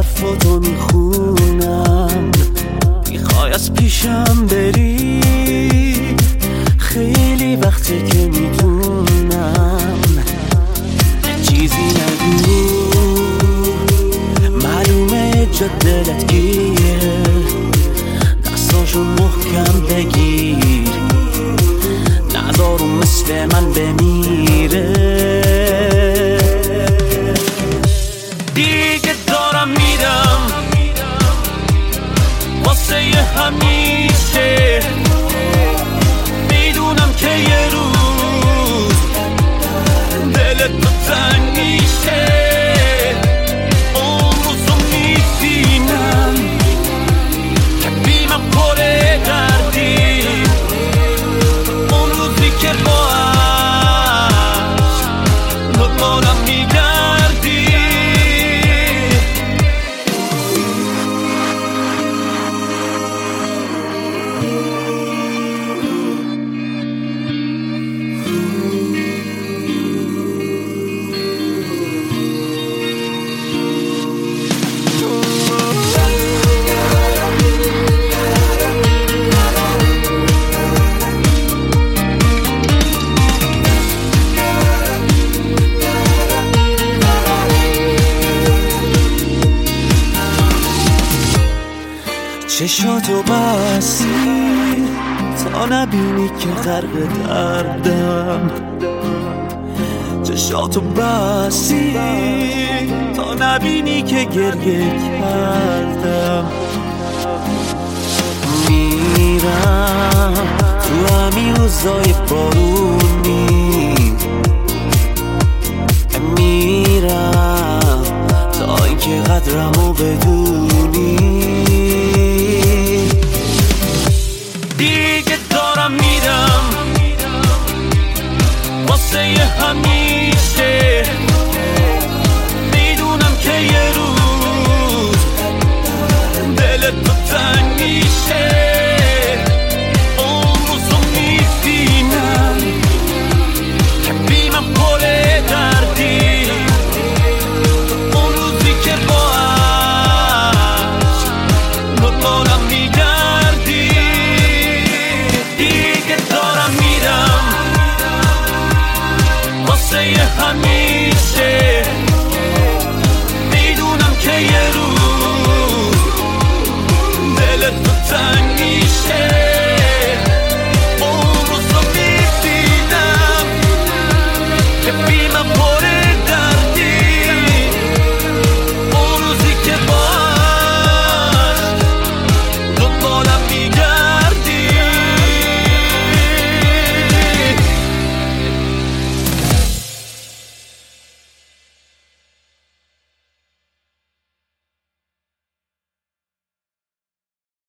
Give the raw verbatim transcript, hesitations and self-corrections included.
حرفاتو میخونم، میخوای از پیشم بری، خیلی وقته که میدونم چیزی نگو، معلومه جا دلت گیره، دستاشو محکم بگیر، ندارو مثل من بمیره. دیگه دارم میرم واسه یه همیشه، میدونم که یه روز دلت تو تنگ میشه، اون روزو میبینم که بیمم پره دردی، اون روزی که با عشق دنبالم میگردی. چشاتو بستی تا نبینی که غرق دردم، چشاتو بستی تا نبینی که گریه کردم، میرم تو همین روزای بارونی، میرم تا اینکه قدرمو بدونی. دیگه